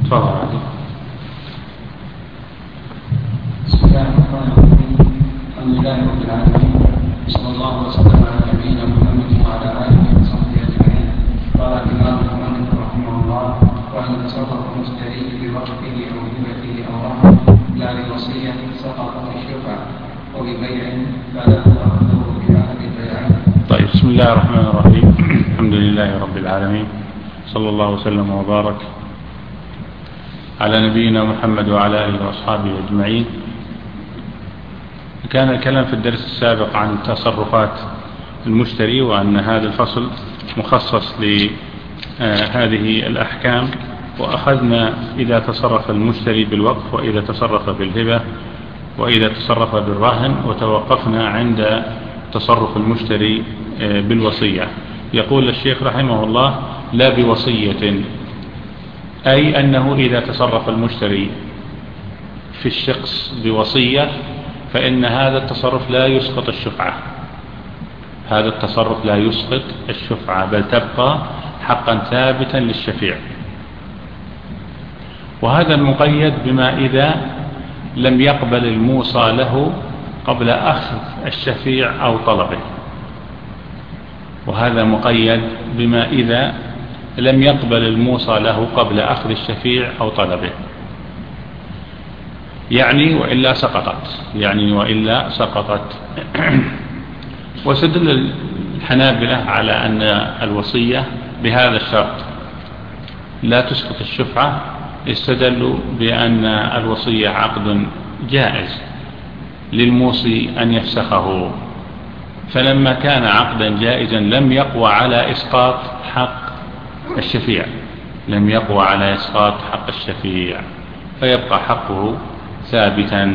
تفضل علي. بسم الله الرحمن الرحيم. الحمد لله رب العالمين، صلى الله وسلم على نبينا محمد وعلى اله وصحبه اجمعين. قال الامام محمد رحمه الله: وان تصرف المشتري بوقفه او هبته او رهن لا بوصيه سقط في الشفعه، وببيع فله اخذه باحد البيعين. طيب، بسم الله الرحمن الرحيم. الحمد لله رب العالمين، صلى الله وسلم وبارك على نبينا محمد وعلى آله وأصحابه أجمعين. كان الكلام في الدرس السابق عن تصرفات المشتري، وأن هذا الفصل مخصص لهذه الأحكام، وأخذنا إذا تصرف المشتري بالوقف، وإذا تصرف بالهبة، وإذا تصرف بالرهن، وتوقفنا عند تصرف المشتري بالوصية. يقول الشيخ رحمه الله: لا بوصية، أي أنه إذا تصرف المشتري في الشخص بوصية فإن هذا التصرف لا يسقط الشفعة، هذا التصرف لا يسقط الشفعة، بل تبقى حقا ثابتا للشفيع. وهذا المقيد بما إذا لم يقبل الموصى له قبل أخذ الشفيع أو طلبه، وهذا مقيد بما إذا لم يقبل الموصى له قبل أخذ الشفيع أو طلبه، يعني وإلا سقطت. واستدل الحنابلة على أن الوصية بهذا الشرط لا تسقط الشفعة، استدلوا بأن الوصية عقد جائز للموصي أن يفسخه، فلما كان عقدا جائزا لم يقوى على إسقاط حق الشفيع، فيبقى حقه ثابتا.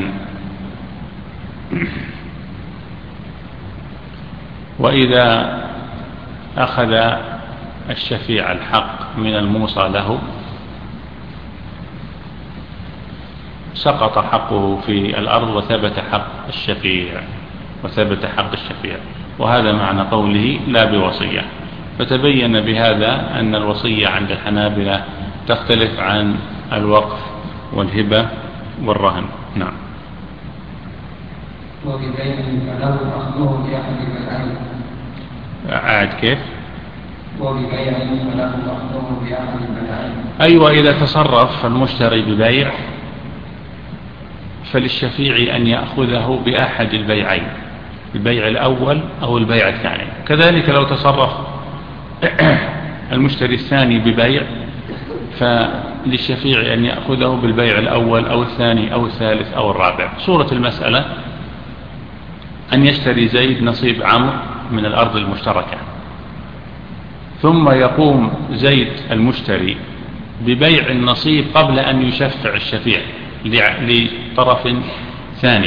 وإذا أخذ الشفيع الحق من الموصى له سقط حقه في الأرض وثبت حق الشفيع، وهذا معنى قوله لا بوصية. فتبين بهذا أن الوصية عند الحنابلة تختلف عن الوقف والهبة والرهن. نعم. وببيع فله أخذه بأحد البيعين. أعد كيف؟ وببيع فله أخذه بأحد البيعين. أيوة، إذا تصرف المشتري ببيع فللشفيع أن يأخذه بأحد البيعين، البيع الأول أو البيع الثاني. كذلك لو تصرف المشتري الثاني ببيع فللشفيع أن يأخذه بالبيع الأول أو الثاني أو الثالث أو الرابع. صورة المسألة أن يشتري زيد نصيب عمرو من الأرض المشتركة، ثم يقوم زيد المشتري ببيع النصيب قبل أن يشفع الشفيع لطرف ثاني،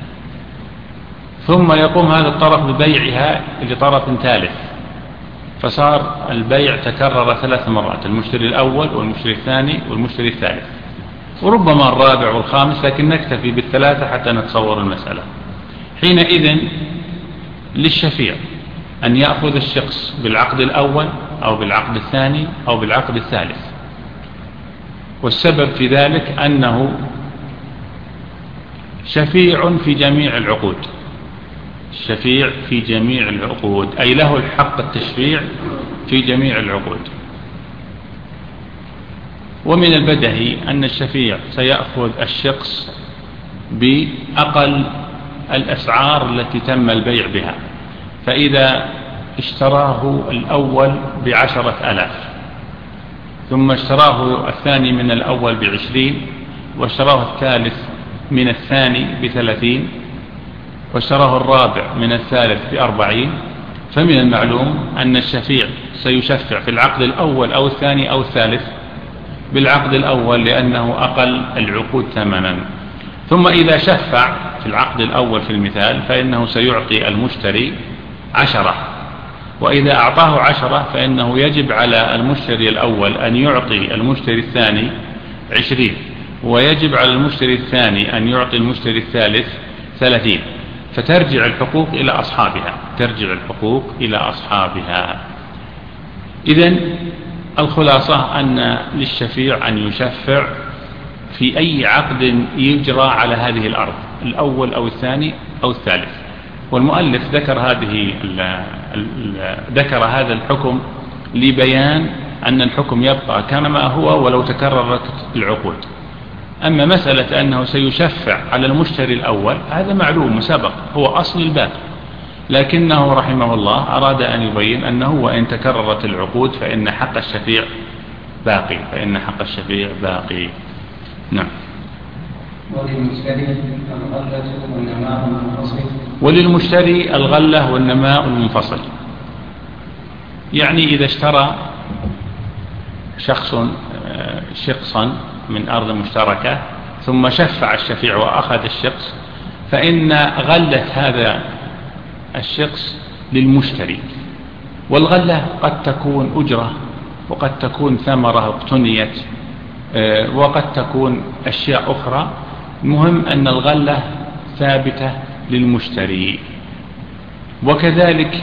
ثم يقوم هذا الطرف ببيعها لطرف ثالث، فصار البيع تكرر 3 مرات: المشتري الأول والمشتري الثاني والمشتري الثالث، وربما الرابع والخامس، لكن نكتفي بالثلاثة حتى نتصور المسألة. حينئذ للشفيع أن يأخذ الشخص بالعقد الأول أو بالعقد الثاني أو بالعقد الثالث، والسبب في ذلك أنه شفيع في جميع العقود، أي له الحق التشفيع في جميع العقود. ومن البدهي أن الشفيع سيأخذ الشخص بأقل الأسعار التي تم البيع بها، فإذا اشتراه الأول ب10,000 ثم اشتراه الثاني من الأول ب20، واشتراه الثالث من الثاني ب30، واشتراه الرابع من الثالث ب40، فمن المعلوم أن الشفيع سيشفع في العقد الأول أو الثاني أو الثالث بالعقد الأول لأنه أقل العقود ثمنا. ثم إذا شفع في العقد الأول في المثال فإنه سيعطي المشتري 10، وإذا أعطاه 10 فإنه يجب على المشتري الأول أن يعطي المشتري الثاني 20، ويجب على المشتري الثاني أن يعطي المشتري الثالث 30، فترجع الحقوق إلى أصحابها. إذن الخلاصة أن للشفيع أن يشفع في أي عقد يجرى على هذه الأرض، الأول أو الثاني أو الثالث. والمؤلف ذكر هذا الحكم لبيان أن الحكم يبقى كما هو ولو تكررت العقود. أما مسألة أنه سيشفع على المشتري الأول هذا معلوم سبق، هو أصل الباب، لكنه رحمه الله أراد أن يبين أنه وإن تكررت العقود فإن حق الشفيع باقي. نعم. وللمشتري الغلة والنماء المنفصل. يعني إذا اشترى شخصا من أرض مشتركة ثم شفع الشفيع وأخذ الشخص، فإن غلة هذا الشخص للمشتري. والغلة قد تكون أجرة، وقد تكون ثمرة اقتنيت، وقد تكون أشياء أخرى. المهم أن الغلة ثابتة للمشتري. وكذلك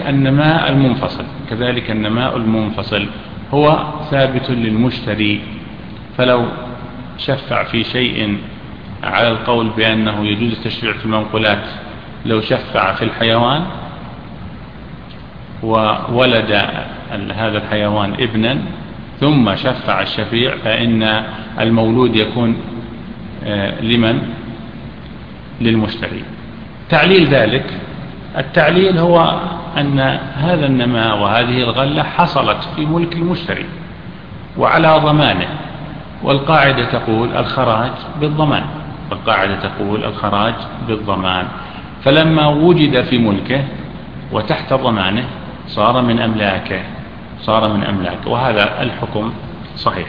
النماء المنفصل هو ثابت للمشتري. فلو شفع في شيء على القول بأنه يجوز التشفيع في المنقولات، لو شفع في الحيوان وولد هذا الحيوان ابنا ثم شفع الشفيع، فإن المولود يكون للمشتري. تعليل ذلك، التعليل هو أن هذا النماء وهذه الغلة حصلت في ملك المشتري وعلى ضمانه، والقاعدة تقول الخراج بالضمان. فلما وجد في ملكه وتحت ضمانه صار من أملاكه، وهذا الحكم صحيح.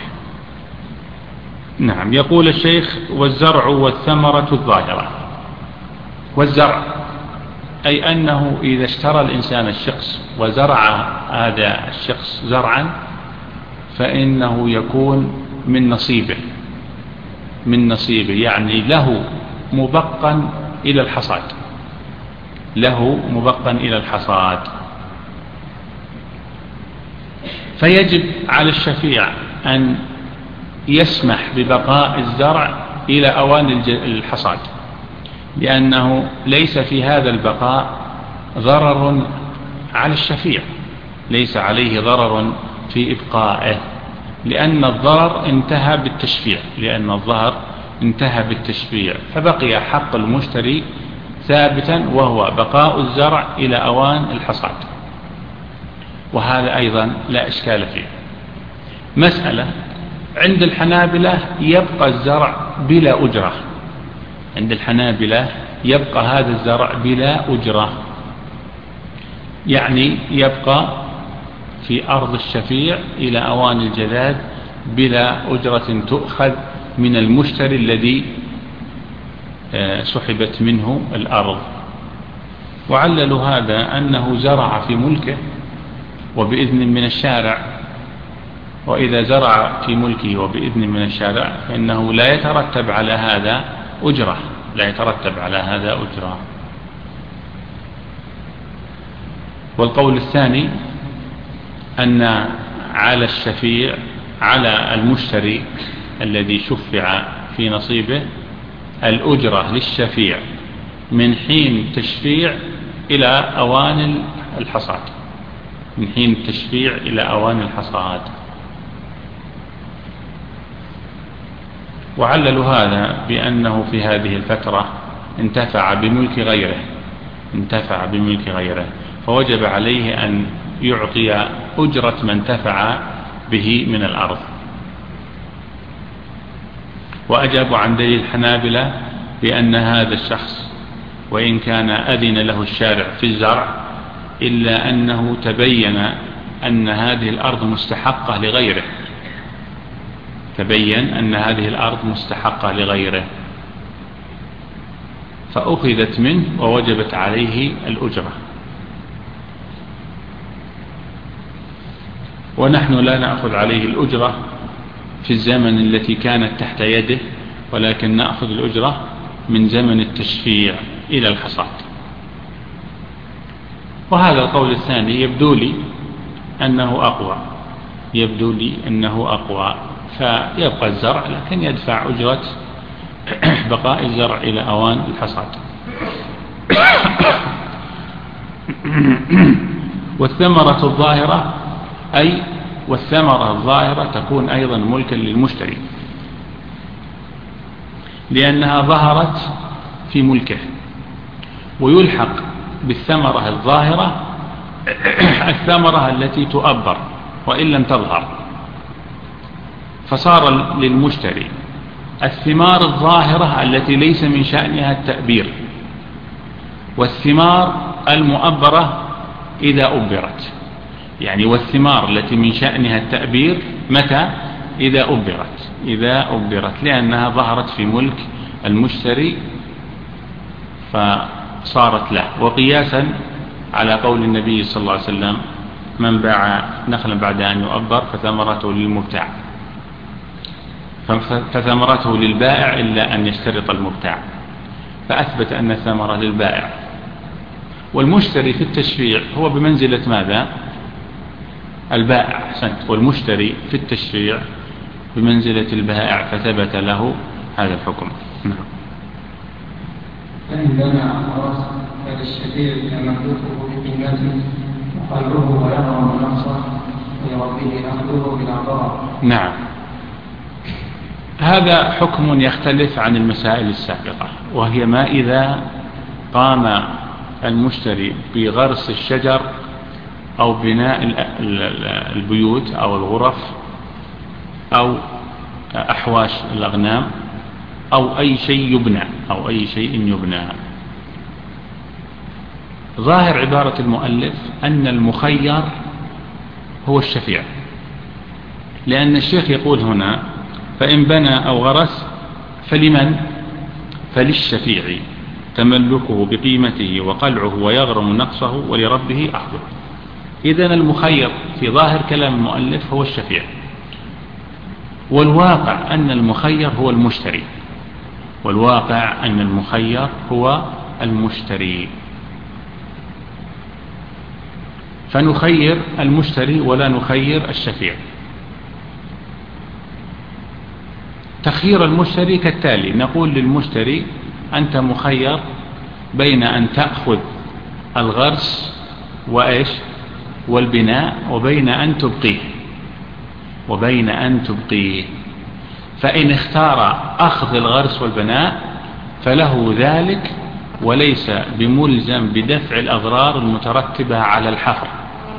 نعم. يقول الشيخ: والزرع والثمرة الظاهرة. والزرع أي أنه إذا اشترى الإنسان الشخص وزرع هذا الشخص زرعا فإنه يكون من نصيبه، يعني له مبقا إلى الحصاد. فيجب على الشفيع أن يسمح ببقاء الزرع إلى أوان الحصاد، لأنه ليس في هذا البقاء ضرر على الشفيع، ليس عليه ضرر في إبقائه، لأن الضرر انتهى بالتشفيع، فبقي حق المشتري ثابتا، وهو بقاء الزرع إلى أوان الحصاد. وهذا أيضا لا إشكال فيه. مسألة: عند الحنابلة يبقى الزرع بلا أجرة، يبقى هذا الزرع بلا أجرة، يعني يبقى في أرض الشفيع إلى أوان الجداد بلا أجرة تؤخذ من المشتري الذي سحبت منه الأرض. وعللوا هذا أنه زرع في ملكه وبإذن من الشارع، وإذا زرع في ملكه وبإذن من الشارع فإنه لا يترتب على هذا أجرة. والقول الثاني أن على الشفيع، على المشتري الذي شفع في نصيبه، الأجرة للشفيع من حين تشفيع إلى أوان الحصاد. وعللوا هذا بأنه في هذه الفترة انتفع بملك غيره، فوجب عليه أن يعطي أجرة من انتفع به من الأرض. وأجابوا عن دليل الحنابلة بأن هذا الشخص وإن كان أذن له الشارع في الزرع، إلا أنه تبين أن هذه الأرض مستحقة لغيره، فأخذت منه ووجبت عليه الأجرة. ونحن لا نأخذ عليه الأجرة في الزمن التي كانت تحت يده، ولكن نأخذ الأجرة من زمن التشفيع إلى الحصاد. وهذا القول الثاني يبدو لي أنه أقوى، يبدو لي أنه أقوى، فيبقى الزرع لكن يدفع أجرة بقاء الزرع إلى أوان الحصاد. والثمرة الظاهرة والثمرة الظاهرة تكون أيضا ملكا للمشتري، لأنها ظهرت في ملكه، ويلحق بالثمرة الظاهرة الثمرة التي تؤبر وإن لم تظهر، فصار للمشتري الثمار الظاهرة التي ليس من شأنها التأبير، والثمار المؤبرة إذا أبرت، يعني والثمار التي من شأنها التأبير متى؟ إذا أبرت لأنها ظهرت في ملك المشتري فصارت له. وقياسا على قول النبي صلى الله عليه وسلم: من باع نخلا بعد أن يؤبر فثمرته للمبتاع، فثمرته للبائع إلا أن يشترط المبتاع، فأثبت أن الثمرة للبائع. والمشتري في التشريع هو بمنزلة ماذا؟ البائع. أحسنت. والمشتري في التشريع بمنزلة البائع، فثبت له هذا الحكم. نعم. فإن بنى خلاص فللشفيع تملكه بقيمته وقلبه ويغرم نقصه ولربه أخذه بلا ضرر. نعم. هذا حكم يختلف عن المسائل السابقة، وهي ما إذا قام المشتري بغرس الشجر أو بناء البيوت أو الغرف أو أحواش الأغنام أو أي شيء يبنى. ظاهر عبارة المؤلف أن المخير هو الشفيع، لأن الشيخ يقول هنا: فإن بنى أو غرس فلمن؟ فللشفيع تملكه بقيمته وقلعه ويغرم نقصه ولربه أخذه. إذن المخير في ظاهر كلام المؤلف هو الشفيع، والواقع أن المخير هو المشتري، فنخير المشتري ولا نخير الشفيع. تخيير المشتري كالتالي: نقول للمشتري: أنت مخير بين أن تأخذ الغرس والبناء وبين أن تبقيه، فإن اختار أخذ الغرس والبناء فله ذلك، وليس بملزم بدفع الأضرار المترتبة على الحفر،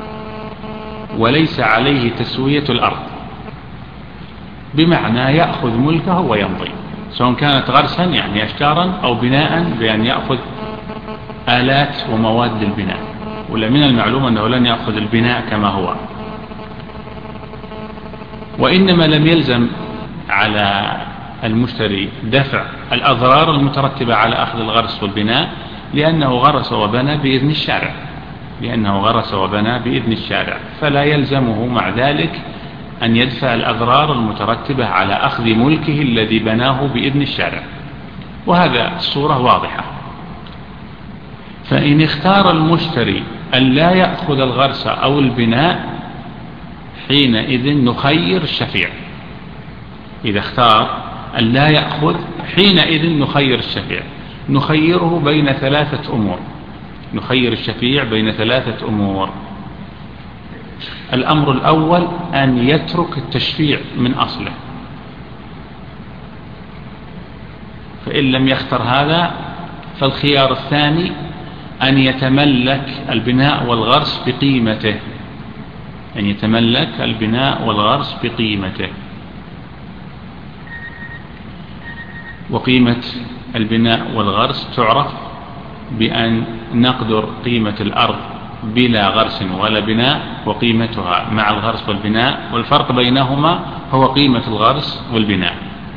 وليس عليه تسوية الأرض، بمعنى يأخذ ملكه ويمضي، سواء كانت غرسا يعني أشجارا أو بناء بأن يأخذ آلات ومواد للبناء. ولا من المعلوم أنه لن يأخذ البناء كما هو، وإنما لم يلزم على المشتري دفع الأضرار المترتبة على أخذ الغرس والبناء، لأنه غرس وبنى بإذن الشارع، فلا يلزمه مع ذلك أن يدفع الأضرار المترتبة على أخذ ملكه الذي بناه بإذن الشارع. وهذا الصورة واضحة. فإن اختار المشتري أن لا يأخذ الغرس أو البناء حينئذ نخير الشفيع. إذا اختار أن لا يأخذ حينئذ نخير الشفيع، نخيره بين ثلاثة أمور، نخير الشفيع بين ثلاثة أمور. الأمر الأول أن يترك التشفيع من أصله، فإن لم يختر هذا فالخيار الثاني أن يتملك البناء والغرس بقيمته، وقيمة البناء والغرس تعرف بأن نقدر قيمة الأرض بلا غرس ولا بناء وقيمتها مع الغرس والبناء، والفرق بينهما هو قيمة الغرس والبناء.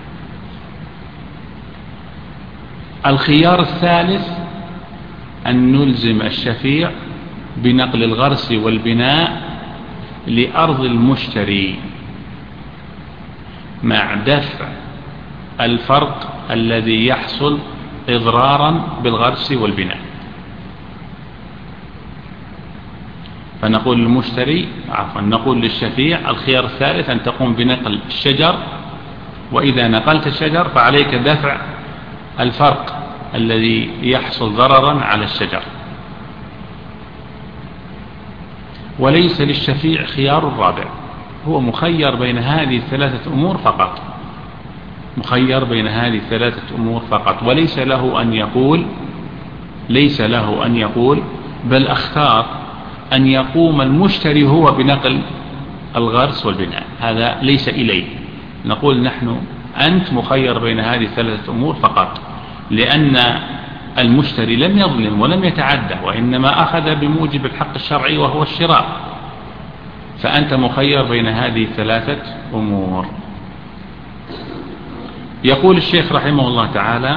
الخيار الثالث أن نلزم الشفيع بنقل الغرس والبناء لأرض المشتري مع دفع الفرق الذي يحصل إضرارا بالغرس والبناء. فنقول للمشتري نقول للشفيع الخيار الثالث أن تقوم بنقل الشجر، وإذا نقلت الشجر فعليك دفع الفرق الذي يحصل ضررا على الشجر. وليس للشفيع خيار الرابع، هو مخير بين هذه الثلاثة أمور فقط، مخير بين هذه الثلاثة أمور فقط، وليس له أن يقول بل أختار أن يقوم المشتري هو بنقل الغرس والبناء، هذا ليس إليه. نقول نحن أنت مخير بين هذه الثلاثة أمور فقط، لأن المشتري لم يظلم ولم يتعدى، وإنما أخذ بموجب الحق الشرعي وهو الشراء، فأنت مخير بين هذه الثلاثة أمور. يقول الشيخ رحمه الله تعالى: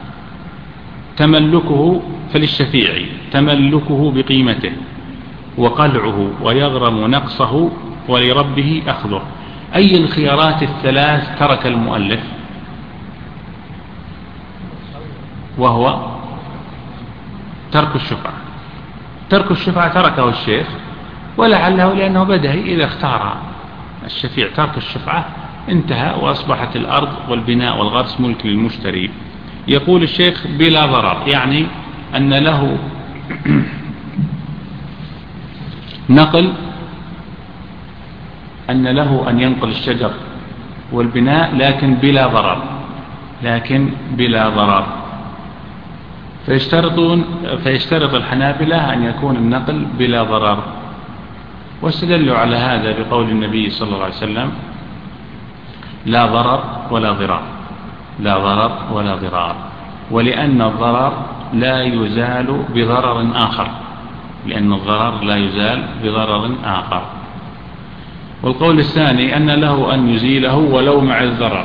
تملكه فللشفيع تملكه بقيمته وقلعه ويغرم نقصه ولربه أخذه. أي الخيارات الثلاث ترك المؤلف؟ وهو ترك الشفعة. ترك الشفعة تركه الشيخ، ولعله لأنه بدهي، إذا اختار الشفيع ترك الشفعة انتهى وأصبحت الأرض والبناء والغرس ملك للمشتري. يقول الشيخ بلا ضرر، يعني أن له أن ينقل الشجر والبناء لكن بلا ضرر. فيشترط الحنابلة أن يكون النقل بلا ضرر، واستدلوا على هذا بقول النبي صلى الله عليه وسلم: لا ضرر ولا ضرار، لا ضرر ولا ضرار، ولأن الضرر لا يزال بضرر آخر، لأن الضرر لا يزال بضرر آخر. والقول الثاني أن له أن يزيله ولو مع الضرر،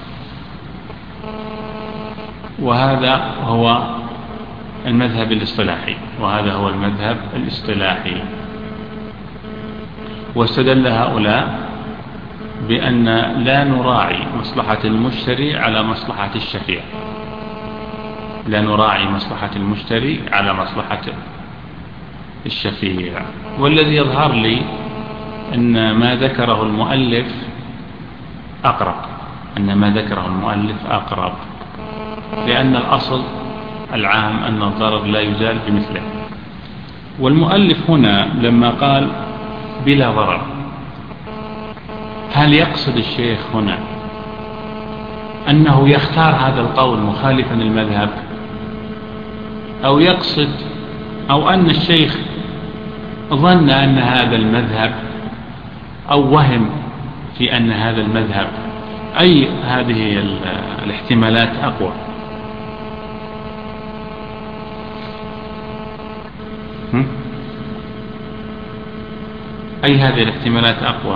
وهذا هو المذهب الاصطلاحي. واستدل هؤلاء بأن لا نراعي مصلحة المشتري على مصلحة الشفيع، لا نراعي مصلحة المشتري على مصلحة الشفيع. والذي يظهر لي أن ما ذكره المؤلف أقرب، لأن الأصل العام أن الضرر لا يزال بمثله. والمؤلف هنا لما قال بلا ضرر، هل يقصد الشيخ هنا أنه يختار هذا القول مخالفا المذهب، أو يقصد أو أن الشيخ ظن أن هذا المذهب أو وهم في أن هذا المذهب؟ أي هذه الاحتمالات أقوى؟ أي هذه الاحتمالات أقوى؟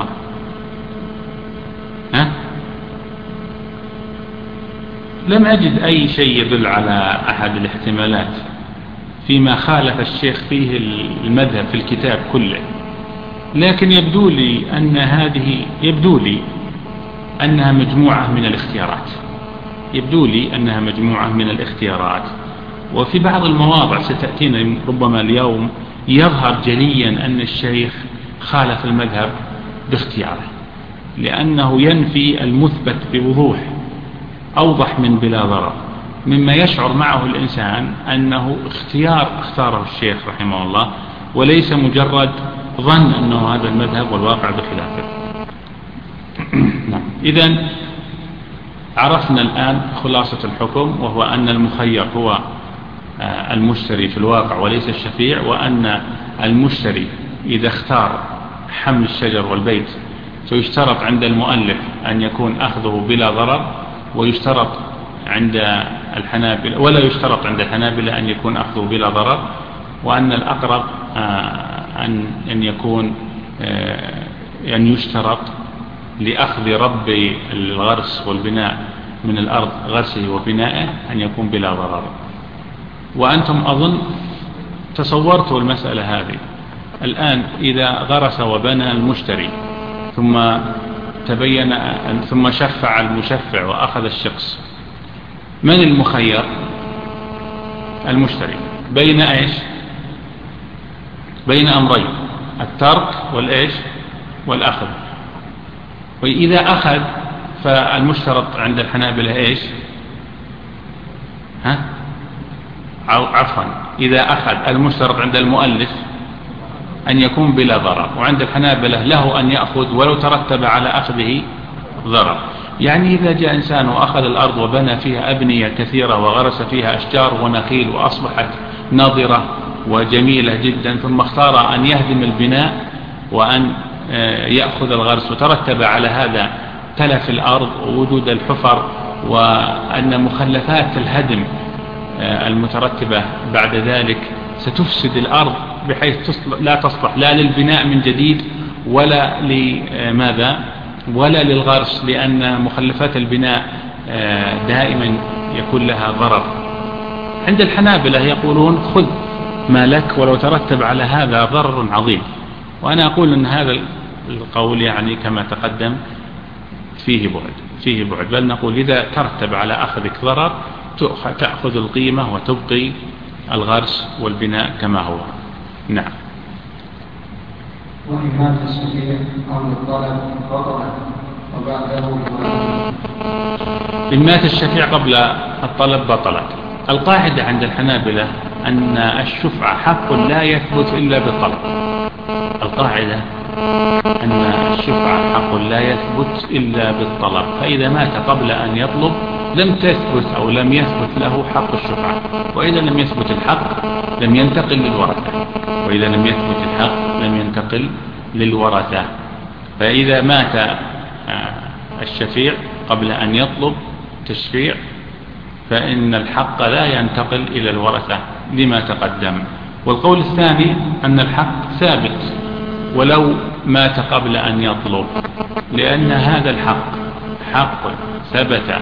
لم أجد أي شيء يدل على أحد الاحتمالات فيما خالف الشيخ فيه المذهب في الكتاب كله، لكن يبدو لي أنها مجموعة من الاختيارات. وفي بعض المواضع ستأتينا ربما اليوم يظهر جليا أن الشيخ خالف المذهب باختياره، لأنه ينفي المثبت بوضوح أوضح من بلا ضرر، مما يشعر معه الإنسان أنه اختاره الشيخ رحمه الله، وليس مجرد ظن أنه هذا المذهب والواقع بخلافه. إذن عرفنا الآن خلاصة الحكم، وهو أن المخير هو المشتري في الواقع وليس الشفيع، وأن المشتري إذا اختار حمل الشجر والبيت سيشترط عند المؤلف أن يكون أخذه بلا ضرر، ويشترط عند الحنابلة ولا يشترط عند الحنابلة أن يكون أخذه بلا ضرر، وأن الأقرب أن يكون أن يشترط لأخذ رب الغرس والبناء من الأرض غرسه وبنائه أن يكون بلا ضرر. وأنتم أظن تصورتوا المسألة هذه الآن. إذا غرس وبنى المشتري ثم شفع المشفع وأخذ الشخص، من المخير؟ المشتري بين إيش؟ بين أمرين: الترك والإيش والأخذ. وإذا أخذ فالمشترط عند الحنابلة إيش؟ عفوا، إذا أخذ المشترط عند المؤلف أن يكون بلا ضرر، وعند الحنابلة له أن يأخذ ولو ترتب على أخذه ضرر. يعني إذا جاء إنسان وأخذ الأرض وبنى فيها أبنية كثيرة وغرس فيها أشجار ونخيل وأصبحت ناضرة وجميلة جدا، ثم اختار أن يهدم البناء وأن يأخذ الغرس، وترتب على هذا تلف الأرض ووجود الحفر، وأن مخلفات الهدم المترتبة بعد ذلك ستفسد الأرض بحيث لا تصلح لا للبناء من جديد ولا لماذا ولا للغرس، لأن مخلفات البناء دائما يكون لها ضرر. عند الحنابلة يقولون خذ ما لك ولو ترتب على هذا ضرر عظيم. وأنا أقول أن هذا القول يعني كما تقدم فيه بعد، بل نقول إذا ترتب على أخذك ضرر تأخذ القيمة وتبقي الغرس والبناء كما هو. نعم. وإن مات الشفيع قبل الطلب بطلت وبعده إن مات الشفيع قبل الطلب بطلت. القاعدة عند الحنابلة أن الشفعة حق لا يثبت إلا بالطلب. القاعدة أن الشفعة حق لا يثبت إلا بالطلب، فإذا مات قبل أن يطلب لم تثبت أو لم يثبت له حق الشفعة، وإذا لم يثبت الحق لم ينتقل للورثة، وإذا لم يثبت الحق لم ينتقل للورثة. فإذا مات الشفيع قبل أن يطلب تشفيع فإن الحق لا ينتقل إلى الورثة لما تقدم. والقول الثاني أن الحق ثابت ولو مات قبل أن يطلب، لأن هذا الحق حق ثبت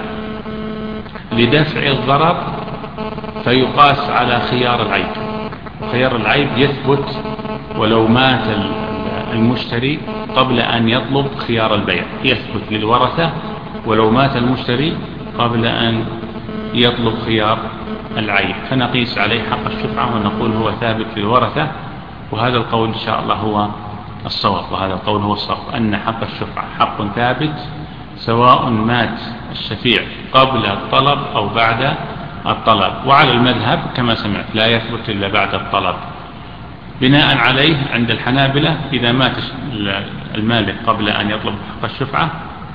لدفع الضرر فيقاس على خيار العيب، وخيار العيب يثبت ولو مات المشتري قبل أن يطلب خيار البيع، يثبت للورثة ولو مات المشتري قبل أن يطلب خيار العيب، فنقيس عليه حق الشفعة ونقول هو ثابت للورثة. وهذا القول إن شاء الله هو الصواب، وهذا القول هو الصواب أن حق الشفعة حق ثابت سواء مات الشفيع قبل الطلب أو بعد الطلب. وعلى المذهب كما سمعت لا يثبت إلا بعد الطلب. بناء عليه عند الحنابلة إذا مات المالك قبل أن يطلب حق الشفعة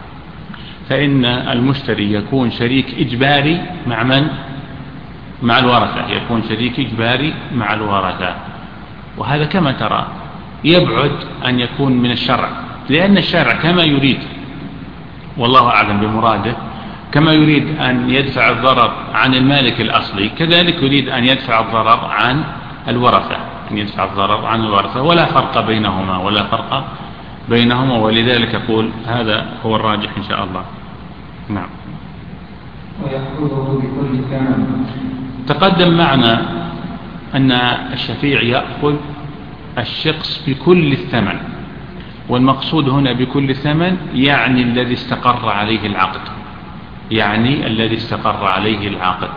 فإن المشتري يكون شريك إجباري مع من؟ مع الورثة، يكون شريك إجباري مع الورثة. وهذا كما ترى يبعد أن يكون من الشرع، لأن الشرع كما يريد والله أعلم بمراده، كما يريد أن يدفع الضرر عن المالك الأصلي كذلك يريد أن يدفع الضرر عن الورثة، أن يدفع الضرر عن الورثة، ولا فرق بينهما، ولذلك يقول هذا هو الراجح إن شاء الله. نعم. ويأخذه بكل ثمن. تقدم معنا أن الشفيع يأخذ الشخص بكل الثمن، والمقصود هنا بكل ثمن يعني الذي استقر عليه العقد،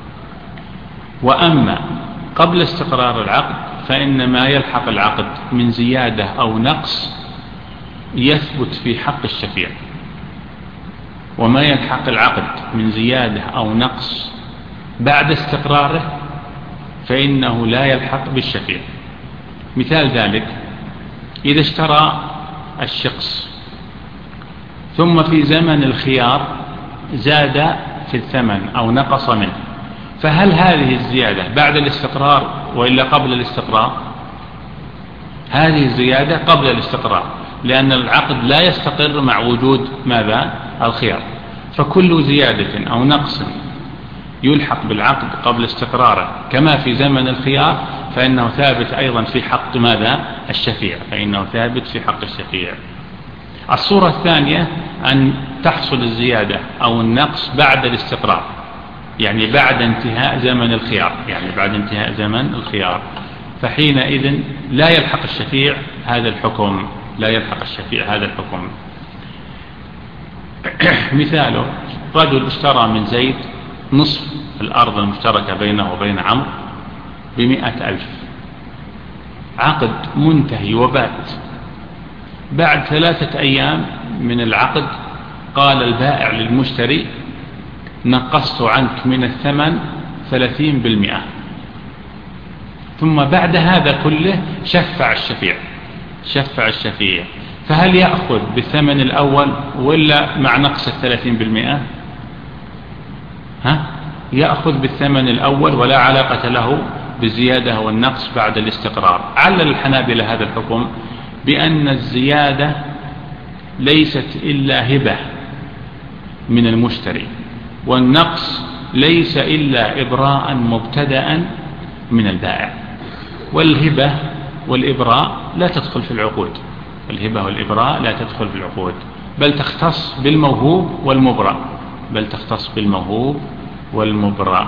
وأما قبل استقرار العقد فإن ما يلحق العقد من زيادة أو نقص يثبت في حق الشفيع، وما يلحق العقد من زيادة أو نقص بعد استقراره فإنه لا يلحق بالشفيع. مثال ذلك إذا اشترى الشخص ثم في زمن الخيار زاد في الثمن أو نقص منه، فهل هذه الزيادة بعد الاستقرار وإلا قبل الاستقرار؟ هذه الزيادة قبل الاستقرار، لأن العقد لا يستقر مع وجود ماذا؟ الخيار. فكل زيادة أو نقص يلحق بالعقد قبل استقراره كما في زمن الخيار فإنه ثابت أيضا في حق ماذا؟ الشفيع، فإنه ثابت في حق الشفيع. الصورة الثانية أن تحصل الزيادة أو النقص بعد الاستقرار، يعني بعد انتهاء زمن الخيار، فحينئذ لا يلحق الشفيع هذا الحكم، مثاله رجل اشترى من زيد نصف الأرض المشتركة بينه وبين عمرو ب100,000 عقد منتهي وبات، بعد 3 أيام من العقد قال البائع للمشتري نقصت عنك من الثمن 30%، ثم بعد هذا كله شفع الشفيع، فهل يأخذ بالثمن الأول ولا مع نقص 30%؟ يأخذ بالثمن الأول ولا علاقة له بالزيادة والنقص بعد الاستقرار. علل الحنابلة هذا الحكم بأن الزيادة ليست إلا هبة من المشتري، والنقص ليس إلا إبراء مبتدأ من البائع، والهبة والإبراء لا تدخل في العقود، بل تختص بالموهوب والمبرأ،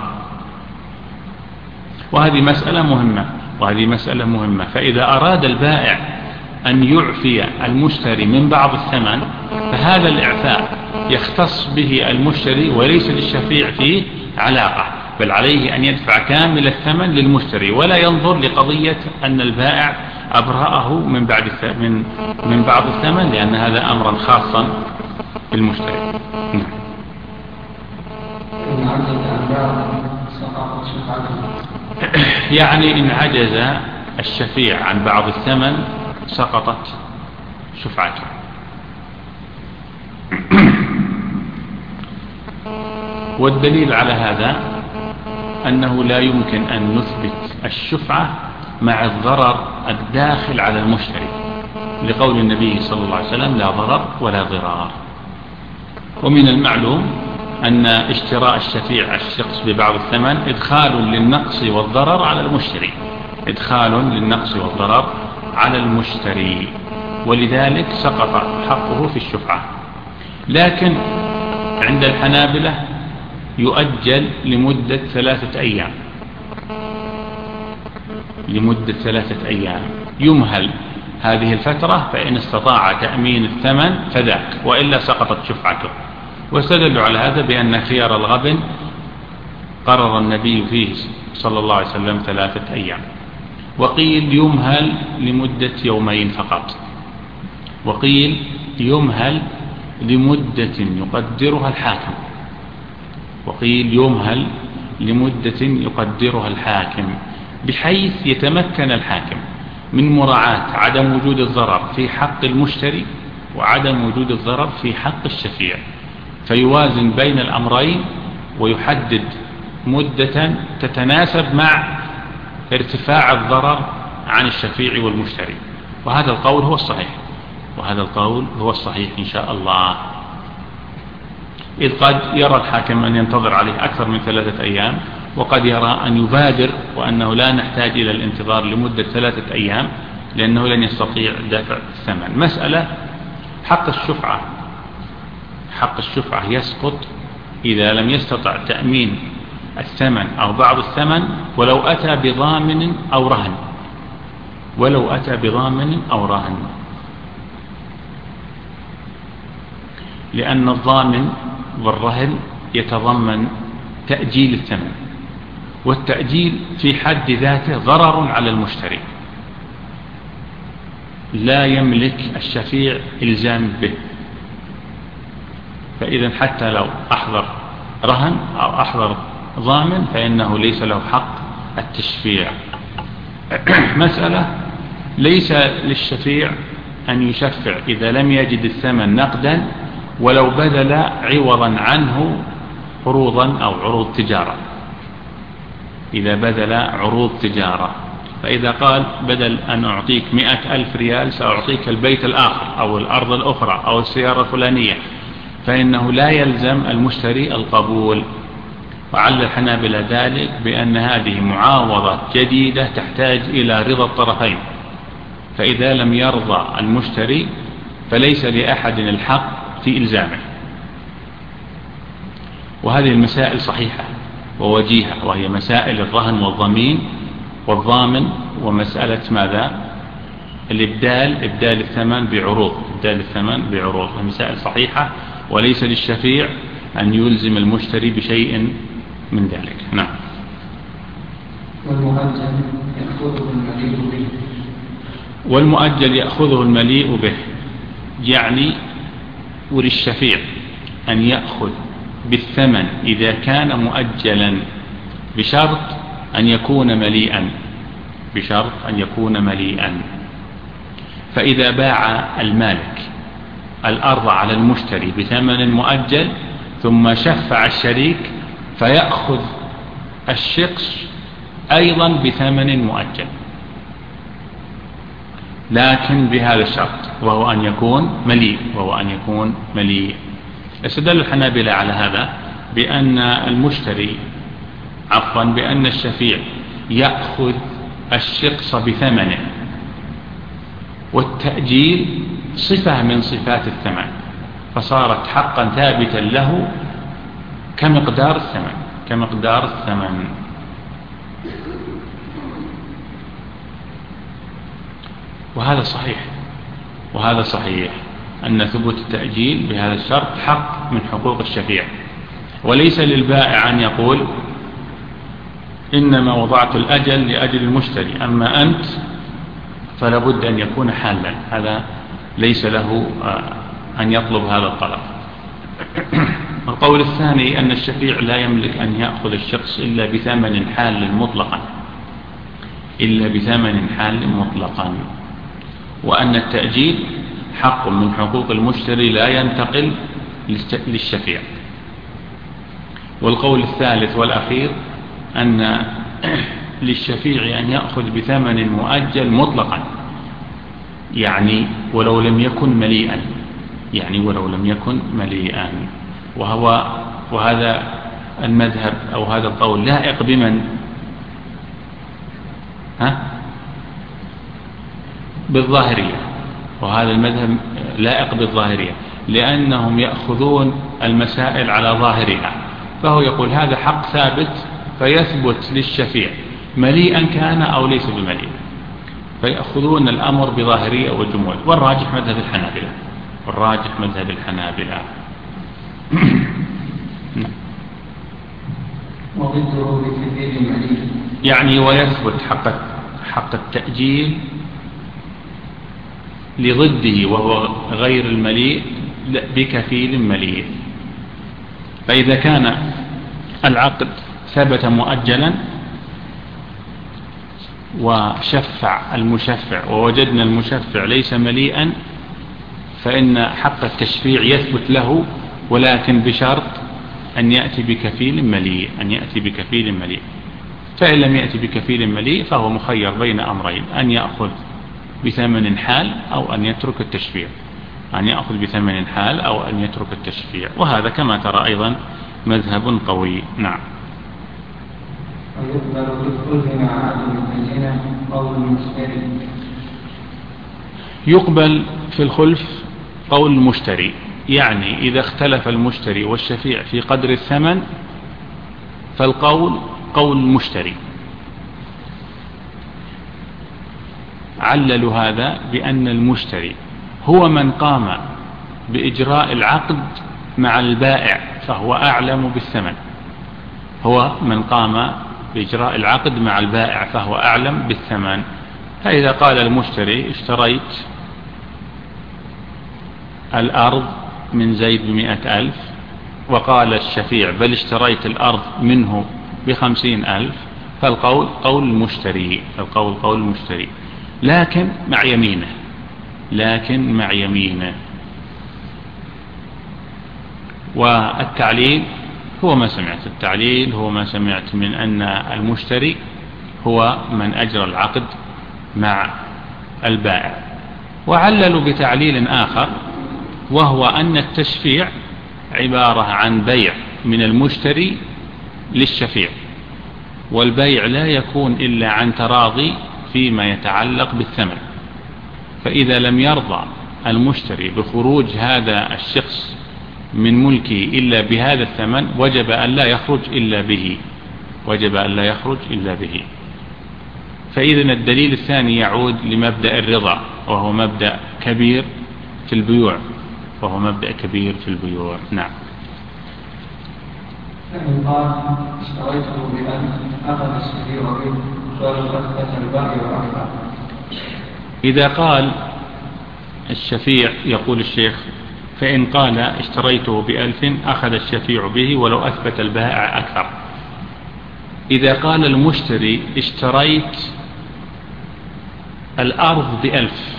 وهذه مسألة مهمة. فإذا أراد البائع أن يعفي المشتري من بعض الثمن، فهذا الإعفاء يختص به المشتري وليس للشفيع فيه علاقة، بل عليه أن يدفع كامل الثمن للمشتري، ولا ينظر لقضية أن البائع أبرأه من بعض الثمن، لأن هذا أمرا خاصا بالمشتري. يعني إن عجز الشفيع عن بعض الثمن سقطت شفعته. والدليل على هذا أنه لا يمكن أن نثبت الشفعة مع الضرر الداخل على المشتري، لقول النبي صلى الله عليه وسلم لا ضرر ولا ضرار. ومن المعلوم أن اشتراء الشفيع الشخص ببعض الثمن إدخال للنقص والضرر على المشتري، ولذلك سقط حقه في الشفعة. لكن عند الحنابلة يؤجل لمدة 3 أيام، يمهل هذه الفترة، فإن استطاع تأمين الثمن فذاك، وإلا سقطت شفعته. واستدلوا على هذا بأن خيار الغبن قرر النبي فيه صلى الله عليه وسلم 3 أيام، وقيل يمهل لمدة 2 فقط، وقيل يمهل لمدة يقدرها الحاكم، بحيث يتمكن الحاكم من مراعاة عدم وجود الضرر في حق المشتري وعدم وجود الضرر في حق الشفيع، فيوازن بين الأمرين ويحدد مدة تتناسب مع ارتفاع الضرر عن الشفيع والمشتري. وهذا القول هو الصحيح إن شاء الله، إذ قد يرى الحاكم أن ينتظر عليه أكثر من 3 أيام، وقد يرى أن يبادر، وأنه لا نحتاج إلى الانتظار لمدة 3 أيام، لأنه لن يستطيع دفع الثمن. مسألة حق الشفعة يسقط إذا لم يستطع تأمين الثمن أو بعض الثمن، ولو أتى بضامن أو رهن، لأن الضامن والرهن يتضمن تأجيل الثمن، والتأجيل في حد ذاته ضرر على المشتري، لا يملك الشفيع إلزام به. فإذا حتى لو أحضر رهن أو أحضر ضامن فإنه ليس له حق التشفيع. مسألة ليس للشفيع أن يشفع إذا لم يجد الثمن نقدا، ولو بذل عوضا عنه عروضا أو عروض تجارة. إذا بذل عروض تجارة، فإذا قال بدل أن أعطيك 100,000 ريال سأعطيك البيت الآخر أو الأرض الأخرى أو السيارة الفلانية، فإنه لا يلزم المشتري القبول. وعلل الحنابلة ذلك بأن هذه معاوضة جديدة تحتاج إلى رضا الطرفين، فإذا لم يرضى المشتري فليس لأحد الحق في إلزامه. وهذه المسائل صحيحة ووجيهة، وهي مسائل الرهن والضامن، ومسألة ماذا؟ إبدال الثمن بعروض، مسائل صحيحة، وليس للشفيع أن يلزم المشتري بشيء من ذلك. نعم. والمؤجل يأخذه المريض به والمؤجل يأخذه المليء به، يعني وللشفيع أن يأخذ بالثمن إذا كان مؤجلا بشرط أن يكون مليئا، بشرط أن يكون مليئا. فإذا باع المالك الأرض على المشتري بثمن مؤجل ثم شفع الشريك فيأخذ الشخص أيضا بثمن مؤجل، لكن بهذا الشرط وهو أن يكون مليء. استدل الحنابلة على هذا بأن بأن الشفيع يأخذ الشخص بثمنه، والتأجيل صفة من صفات الثمن، فصارت حقا ثابتا له كمقدار الثمن. وهذا صحيح أن ثبوت التأجيل بهذا الشرط حق من حقوق الشفيع، وليس للبائع أن يقول إنما وضعت الأجل لأجل المشتري، أما أنت فلا بد أن يكون حالا. هذا ليس له أن يطلب هذا الطلب. القول الثاني أن الشفيع لا يملك أن يأخذ الشخص إلا بثمن حال مطلقا، وأن التأجيل حق من حقوق المشتري لا ينتقل للشفيع. والقول الثالث والأخير أن للشفيع أن يأخذ بثمن مؤجل مطلقا، يعني ولو لم يكن مليئا، وهذا المذهب أو هذا القول لائق بمن؟ بالظاهرية. وهذا المذهب لائق بالظاهرية لأنهم يأخذون المسائل على ظاهرها، فهو يقول هذا حق ثابت فيثبت للشفيع مليئا كان أو ليس بمليء، فيأخذون الأمر بظاهرية وجمهور، والراجح مذهب الحنابلة. وضده بكثير مليء، يعني ويثبت حق التأجيل لضده وهو غير المليء بكفيل مليء. فإذا كان العقد ثبت مؤجلا وشفع المشفع ووجدنا المشفع ليس مليئا، فإن حق التشفيع يثبت له، ولكن بشرط أن يأتي بكفيل مليء. فإن لم يأتي بكفيل مليء فهو مخير بين أمرين: أن يأخذ بثمن حال أو أن يترك التشفيع. وهذا كما ترى أيضا مذهب قوي. نعم. ويقبل بالكل مع عدم البينة قول المشتري. يقبل في الخلف قول المشتري، يعني إذا اختلف المشتري والشفيع في قدر الثمن فالقول قول المشتري. عللوا هذا بأن المشتري هو من قام بإجراء العقد مع البائع فهو أعلم بالثمن. فإذا قال المشتري اشتريت الأرض من زيد ب100,000، وقال الشفيع بل اشتريت الأرض منه ب50,000، فالقول قول المشتري، لكن مع يمينه. والتعليل هو ما سمعت من أن المشتري هو من أجرى العقد مع البائع. وعللوا بتعليل آخر، وهو أن التشفيع عبارة عن بيع من المشتري للشفيع، والبيع لا يكون إلا عن تراضي فيما يتعلق بالثمن. فإذا لم يرضى المشتري بخروج هذا الشخص من ملكه إلا بهذا الثمن وجب أن لا يخرج إلا به. فإذن الدليل الثاني يعود لمبدأ الرضا، وهو مبدأ كبير في البيوع. نعم. فإن قال اشتريته بأن أخذ الشفيع به ولم أثبت البائع أكثر، إذا قال الشفيع، يقول الشيخ: فإن قال اشتريته ب1000 أخذ الشفيع به ولو أثبت البائع أكثر. إذا قال المشتري اشتريت الأرض ب1000